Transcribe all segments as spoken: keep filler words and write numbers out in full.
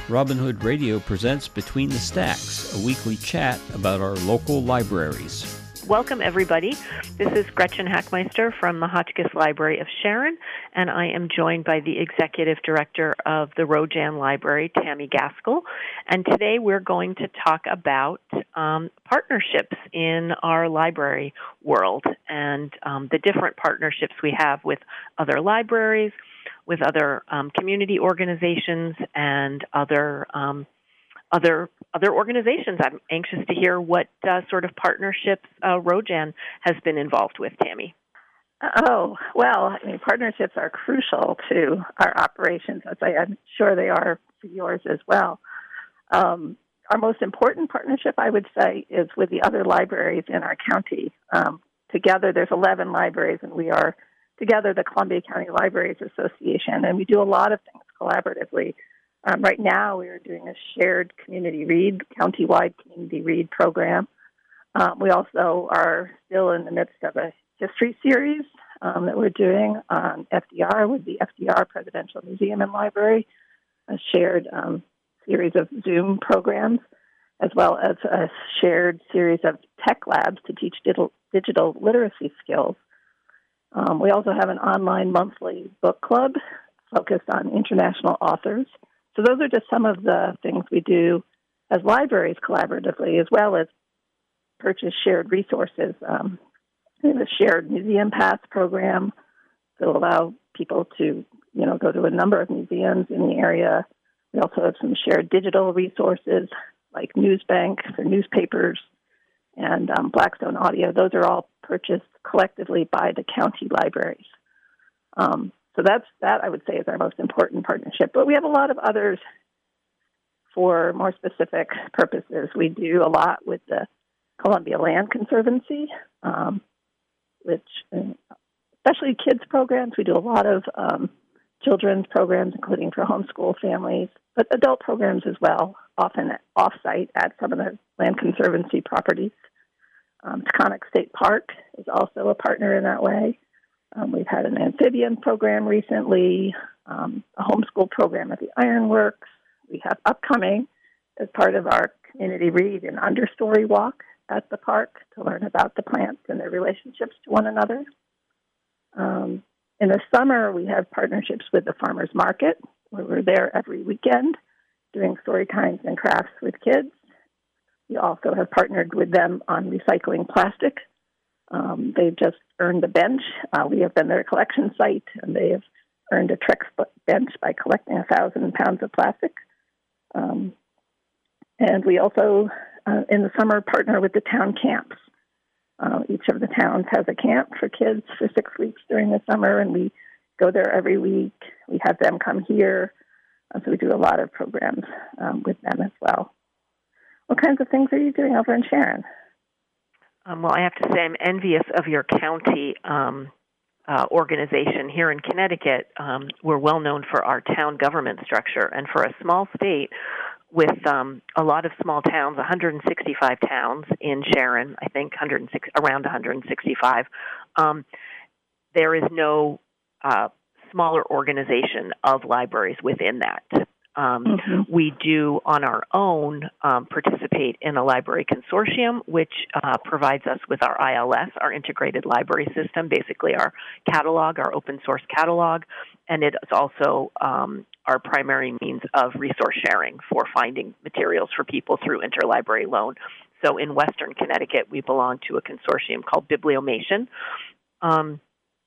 Robin Hood Radio presents Between the Stacks, a weekly chat about our local libraries. Welcome, everybody. This is Gretchen Hackmeister from the Hotchkiss Library of Sharon, and I am joined by the Executive Director of the Rojan Library, Tammy Gaskell. And today we're going to talk about um, partnerships in our library world and um, the different partnerships we have with other libraries, with other um, community organizations, and other um, other other organizations. I'm anxious to hear what uh, sort of partnerships uh, Rojan has been involved with, Tammy. Oh, well, I mean, partnerships are crucial to our operations, as I am sure they are for yours as well. Um, our most important partnership, I would say, is with the other libraries in our county. Um, together, there's eleven libraries, and we are together the Columbia County Libraries Association, and we do a lot of things collaboratively. Um, right now, we are doing a shared community read, county-wide community read program. Um, we also are still in the midst of a history series um, that we're doing on F D R with the F D R Presidential Museum and Library, a shared um, series of Zoom programs, as well as a shared series of tech labs to teach digital, digital literacy skills. Um, we also have an online monthly book club focused on international authors. So those are just some of the things we do as libraries collaboratively, as well as purchase shared resources. Um, we have a shared museum pass program that will allow people to, you know, go to a number of museums in the area. We also have some shared digital resources like Newsbank for newspapers and um, Blackstone Audio. Those are all purchased collectively by the county libraries. Um, So that's that, I would say, is our most important partnership. But we have a lot of others for more specific purposes. We do a lot with the Columbia Land Conservancy, um, which, especially kids programs. We do a lot of um, children's programs, including for homeschool families, but adult programs as well, often off-site at some of the Land Conservancy properties. Um, Taconic State Park is also a partner in that way. Um, we've had an amphibian program recently, um, a homeschool program at the Ironworks. We have upcoming, as part of our community read, an understory walk at the park to learn about the plants and their relationships to one another. Um, in the summer, we have partnerships with the Farmers Market, where we're there every weekend doing story times and crafts with kids. We also have partnered with them on recycling plastic. Um, they've just earned a bench. Uh, we have been their collection site, and they have earned a Trex bench by collecting a thousand pounds of plastic. Um, and we also, uh, in the summer, partner with the town camps. Uh, each of the towns has a camp for kids for six weeks during the summer, and we go there every week. We have them come here, uh, so we do a lot of programs um, with them as well. What kinds of things are you doing over in Sharon? Um, well, I have to say I'm envious of your county um, uh, organization here in Connecticut. Um, we're well known for our town government structure, and for a small state with um, a lot of small towns, one hundred sixty-five towns in Sharon, I think one hundred six, around one hundred sixty-five, um, there is no uh, smaller organization of libraries within that. Um, mm-hmm. We do, on our own, um, participate in a library consortium, which uh, provides us with our I L S, our integrated library system, basically our catalog, our open source catalog, and it is also um, our primary means of resource sharing for finding materials for people through interlibrary loan. So in Western Connecticut, we belong to a consortium called Bibliomation, um,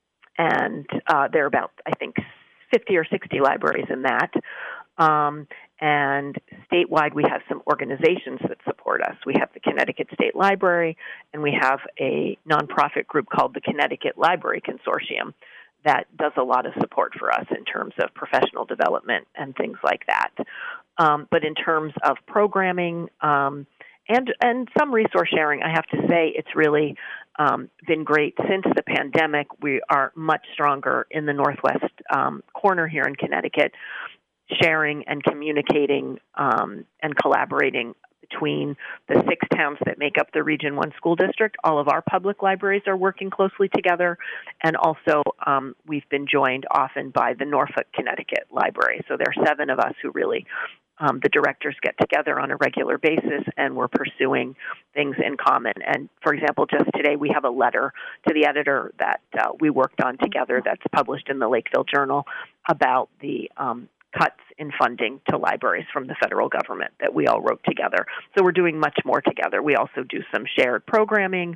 and uh, there are about, I think, fifty or sixty libraries in that. Um, and statewide, we have some organizations that support us. We have the Connecticut State Library, and we have a nonprofit group called the Connecticut Library Consortium that does a lot of support for us in terms of professional development and things like that. Um, but in terms of programming um, and and some resource sharing, I have to say it's really um, been great. Since the pandemic, we are much stronger in the northwest um, corner here in Connecticut, sharing and communicating um, and collaborating between the six towns that make up the Region one school district. All of our public libraries are working closely together, and also um, we've been joined often by the Norfolk, Connecticut Library. So there are seven of us who really um, the directors get together on a regular basis and we're pursuing things in common. And, for example, just today we have a letter to the editor that uh, we worked on together that's published in the Lakeville Journal about the um, cuts in funding to libraries from the federal government that we all wrote together. So we're doing much more together. We also do some shared programming.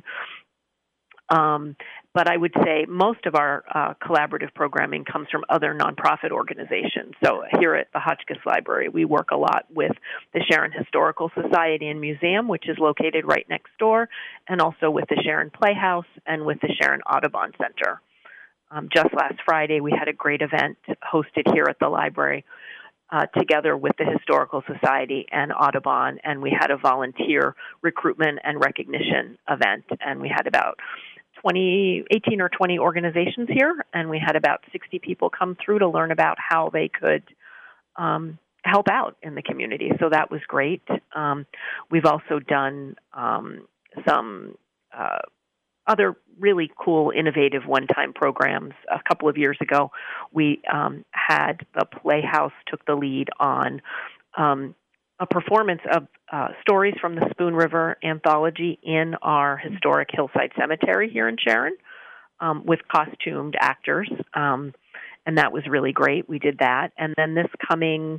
Um, but I would say most of our uh, collaborative programming comes from other nonprofit organizations. So here at the Hotchkiss Library, we work a lot with the Sharon Historical Society and Museum, which is located right next door, and also with the Sharon Playhouse and with the Sharon Audubon Center. Um, just last Friday, we had a great event hosted here at the library uh, together with the Historical Society and Audubon, and we had a volunteer recruitment and recognition event, and we had about twenty, eighteen or twenty organizations here, and we had about sixty people come through to learn about how they could um, help out in the community. So that was great. Um, we've also done um, some uh, other really cool, innovative one-time programs. A couple of years ago, we um, had the Playhouse took the lead on um, a performance of uh, stories from the Spoon River anthology in our historic Hillside Cemetery here in Sharon um, with costumed actors, um, and that was really great. We did that. And then this coming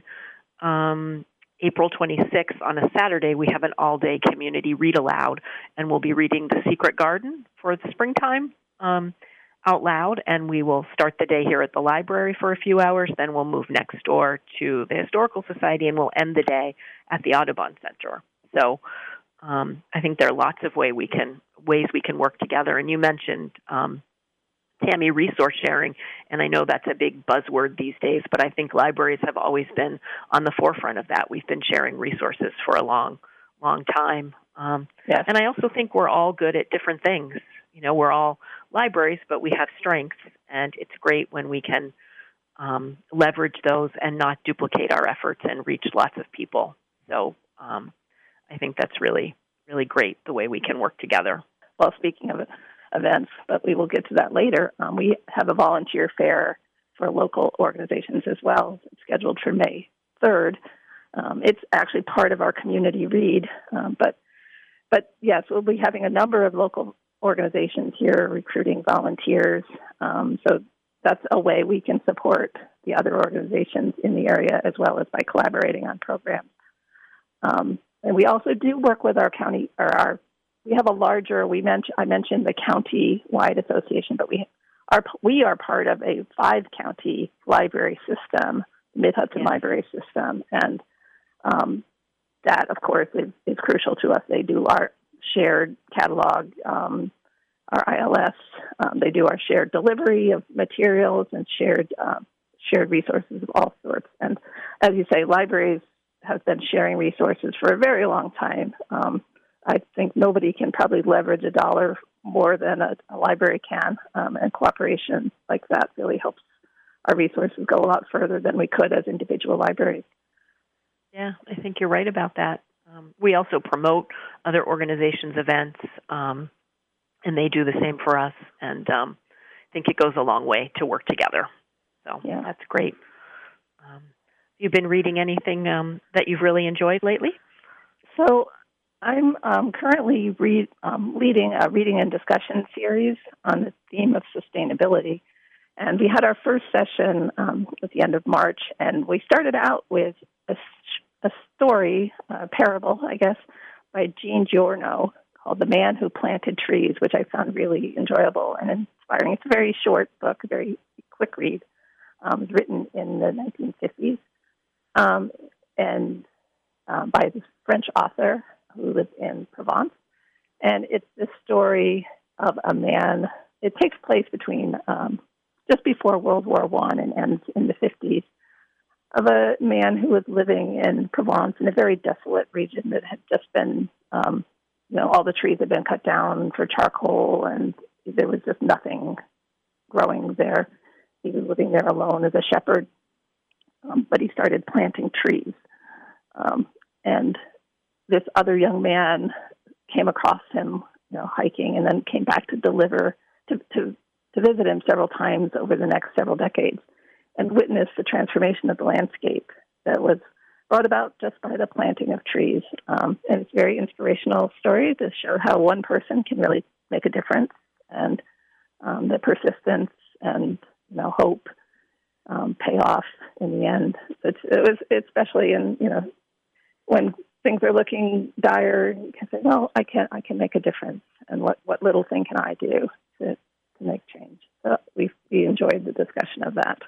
um, April twenty-sixth on a Saturday, we have an all-day community read-aloud, and we'll be reading The Secret Garden for the springtime um, out loud, and we will start the day here at the library for a few hours. Then we'll move next door to the Historical Society, and we'll end the day at the Audubon Center. So um, I think there are lots of way we can, ways we can work together. And you mentioned, um, Tammy, resource sharing, and I know that's a big buzzword these days, but I think libraries have always been on the forefront of that. We've been sharing resources for a long, long time. Um, yes. And I also think we're all good at different things. You know, we're all libraries, but we have strengths, and it's great when we can um, leverage those and not duplicate our efforts and reach lots of people. So um, I think that's really, really great, the way we can work together. Well, speaking of events, but we will get to that later, um, we have a volunteer fair for local organizations as well. It's scheduled for May third. Um, it's actually part of our community read, um, but but yes, we'll be having a number of local organizations here recruiting volunteers. Um, so that's a way we can support the other organizations in the area as well as by collaborating on programs. Um, and we also do work with our county, or our, we have a larger, we mentioned, I mentioned the county-wide association, but we are, we are part of a five-county library system, Mid-Hudson yes. Library System, and um, that, of course, is, is crucial to us. They do our shared catalog, um, our I L S. Um, they do our shared delivery of materials and shared um, shared resources of all sorts. And as you say, libraries have been sharing resources for a very long time. Um, I think nobody can probably leverage a dollar more than a, a library can, um, and cooperation like that really helps our resources go a lot further than we could as individual libraries. Yeah, I think you're right about that. Um, we also promote other organizations' events, um, and they do the same for us. And um, I think it goes a long way to work together. So yeah. That's great. Um, you've been reading anything um, that you've really enjoyed lately? So I'm um, currently read, um, leading a reading and discussion series on the theme of sustainability. And we had our first session um, at the end of March, and we started out with a a story, a parable, I guess, by Jean Giorno called The Man Who Planted Trees, which I found really enjoyable and inspiring. It's a very short book, a very quick read. Um, it was written in the nineteen fifties um, and uh, by this French author who lived in Provence. And it's this story of a man. It takes place between um, just before World War One and ends in the fifties. Of a man who was living in Provence in a very desolate region that had just been, um, you know, all the trees had been cut down for charcoal, and there was just nothing growing there. He was living there alone as a shepherd, um, but he started planting trees. Um, and this other young man came across him, you know, hiking, and then came back to deliver, to, to, to visit him several times over the next several decades, and witnessed the transformation of the landscape that was brought about just by the planting of trees. Um, and it's a very inspirational story to show how one person can really make a difference, and um, the persistence and you know hope um, pay off in the end. It's, it was especially in you know when things are looking dire, you can say, "Well, I can I can make a difference, and what, what little thing can I do to, to make change?" So we we enjoyed the discussion of that.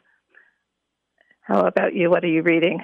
How about you? What are you reading?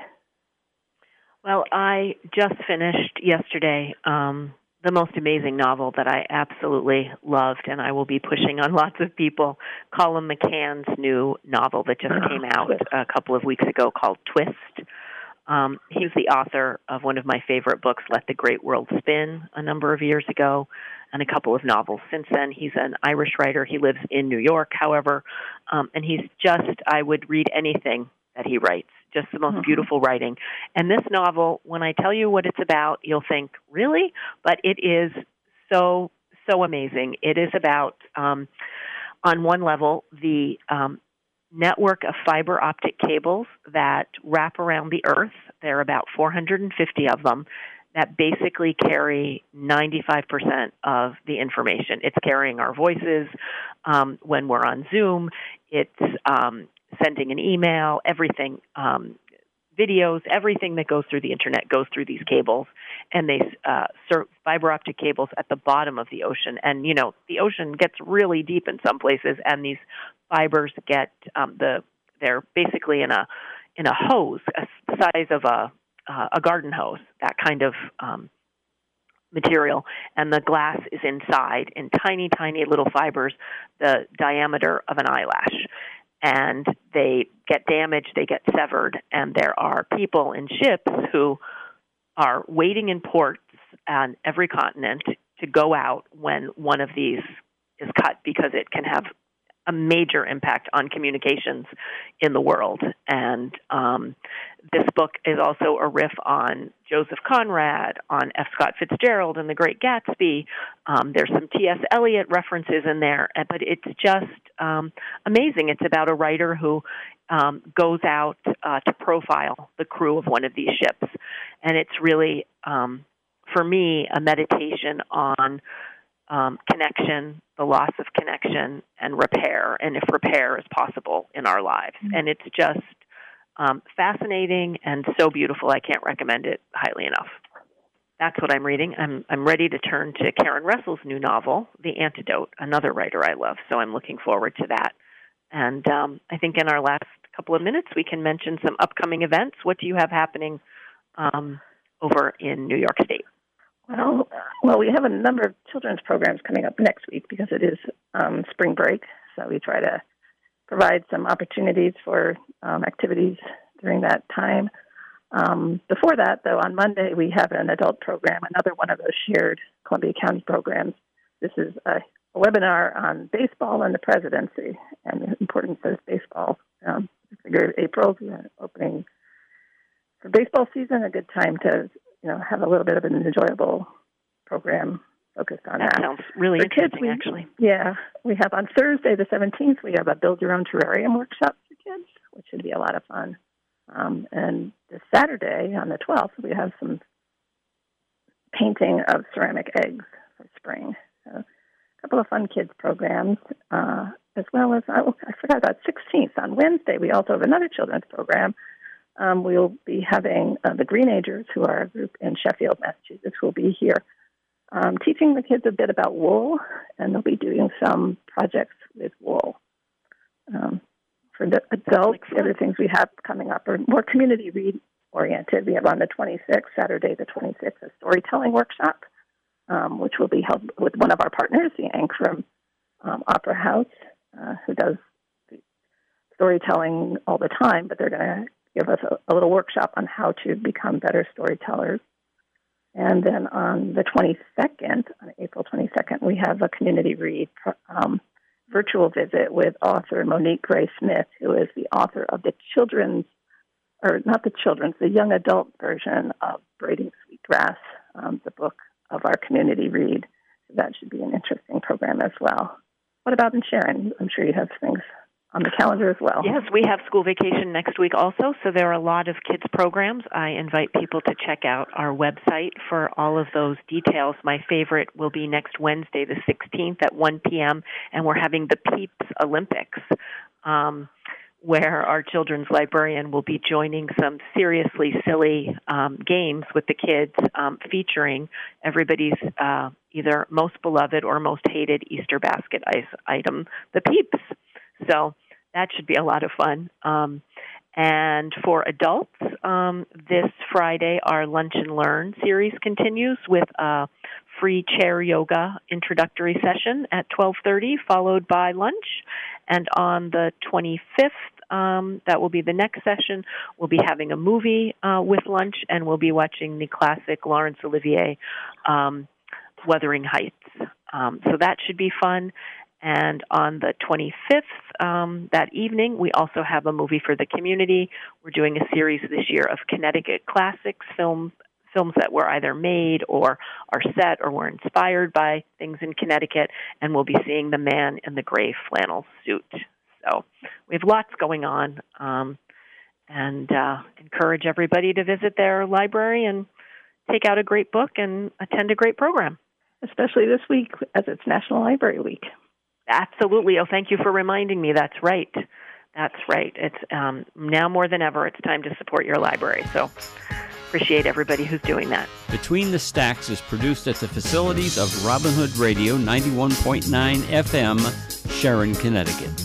Well, I just finished yesterday um, the most amazing novel that I absolutely loved, and I will be pushing on lots of people, Colum McCann's new novel that just Oh, came out Twist. a couple of weeks ago called Twist. Um, he's the author of one of my favorite books, Let the Great World Spin, a number of years ago, and a couple of novels since then. He's an Irish writer. He lives in New York, however, um, and he's just, I would read anything that he writes. Just the most mm-hmm. beautiful writing. And this novel, when I tell you what it's about, you'll think, really? But it is so, so amazing. It is about, um, on one level, the um, network of fiber optic cables that wrap around the Earth. There are about four hundred fifty of them that basically carry ninety-five percent of the information. It's carrying our voices um, when we're on Zoom. It's um, sending an email, everything, um, videos, everything that goes through the Internet goes through these cables, and they uh, serve fiber optic cables at the bottom of the ocean. And, you know, the ocean gets really deep in some places, and these fibers get, um, the they're basically in a in a hose, a size of a, uh, a garden hose, that kind of um, material, and the glass is inside in tiny, tiny little fibers, the diameter of an eyelash. And they get damaged, they get severed, and there are people in ships who are waiting in ports on every continent to go out when one of these is cut, because it can have a major impact on communications in the world. And um, this book is also a riff on Joseph Conrad, on F. Scott Fitzgerald and The Great Gatsby. Um, there's some T S. Eliot references in there, but it's just um, amazing. It's about a writer who um, goes out uh, to profile the crew of one of these ships. And it's really, um, for me, a meditation on Um, connection, the loss of connection, and repair, and if repair is possible in our lives. Mm-hmm. And it's just um, fascinating and so beautiful. I can't recommend it highly enough. That's what I'm reading. I'm I'm ready to turn to Karen Russell's new novel, The Antidote, another writer I love, so I'm looking forward to that. And um, I think in our last couple of minutes we can mention some upcoming events. What do you have happening um, over in New York State? Well, well, we have a number of children's programs coming up next week because it is um, spring break, so we try to provide some opportunities for um, activities during that time. Um, before that, though, on Monday we have an adult program, another one of those shared Columbia County programs. This is a, a webinar on baseball and the presidency and the importance of baseball. Um, I figure April, the opening for baseball season, a good time to you know, have a little bit of an enjoyable program focused on that. That sounds really for interesting, kids, we, actually. Yeah. We have on Thursday, the seventeenth, we have a Build Your Own Terrarium workshop for kids, which should be a lot of fun. Um, and this Saturday, on the twelfth, we have some painting of ceramic eggs for spring. So a couple of fun kids programs, uh, as well as, oh, I forgot about sixteenth. On Wednesday, we also have another children's program. Um, we'll be having uh, the Greenagers, who are a group in Sheffield, Massachusetts, who will be here um, teaching the kids a bit about wool, and they'll be doing some projects with wool. Um, for the adults, the other things we have coming up are more community read-oriented. We have on the twenty-sixth, Saturday the twenty-sixth, a storytelling workshop, um, which will be held with one of our partners, the Ankrum um, Opera House, uh, who does storytelling all the time, but they're going to give us a, a little workshop on how to become better storytellers. And then on the twenty-second, on April twenty-second, we have a community read um, virtual visit with author Monique Gray Smith, who is the author of the children's, or not the children's, the young adult version of Braiding Sweetgrass, um, the book of our community read. So that should be an interesting program as well. What about in Sharon? I'm sure you have things on the calendar as well. Yes, we have school vacation next week also, so there are a lot of kids programs. I invite people to check out our website for all of those details. My favorite will be next Wednesday, the sixteenth at one p.m., and we're having the Peeps Olympics, um, where our children's librarian will be joining some seriously silly um, games with the kids, um, featuring everybody's uh, either most beloved or most hated Easter basket ice item, the Peeps. So that should be a lot of fun. Um, and for adults, um, this Friday, our Lunch and Learn series continues with a free chair yoga introductory session at twelve thirty, followed by lunch. And on the twenty-fifth, um, that will be the next session, we'll be having a movie uh, with lunch, and we'll be watching the classic Laurence Olivier, um, Wuthering Heights. Um, so that should be fun. And on the twenty-fifth, um, that evening, we also have a movie for the community. We're doing a series this year of Connecticut classics, film, films that were either made or are set or were inspired by things in Connecticut, and we'll be seeing The Man in the Gray Flannel Suit. So we have lots going on, um, and uh, encourage everybody to visit their library and take out a great book and attend a great program. Especially this week, as it's National Library Week. Absolutely. Oh, thank you for reminding me. That's right. That's right. It's um, now more than ever, it's time to support your library. So appreciate everybody who's doing that. Between the Stacks is produced at the facilities of Robin Hood Radio ninety-one point nine F M, Sharon, Connecticut.